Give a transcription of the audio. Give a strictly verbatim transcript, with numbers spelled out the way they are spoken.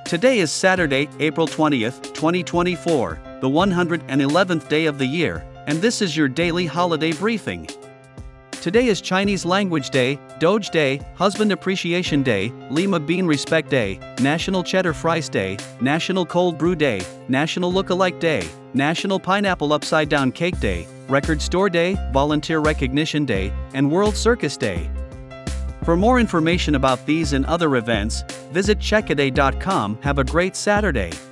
Today is Saturday, April twentieth, twenty twenty-four, the one hundred eleventh day of the year, and this is your daily holiday briefing. Today is Chinese Language Day, Doge Day, Husband Appreciation Day, Lima Bean Respect Day, National Cheddar Fries Day, National Cold Brew Day, National Look-alike Day, National Pineapple Upside Down Cake Day, Record Store Day, Volunteer Recognition Day, and World Circus Day. For more information about these and other events, visit checkaday dot com. Have a great Saturday.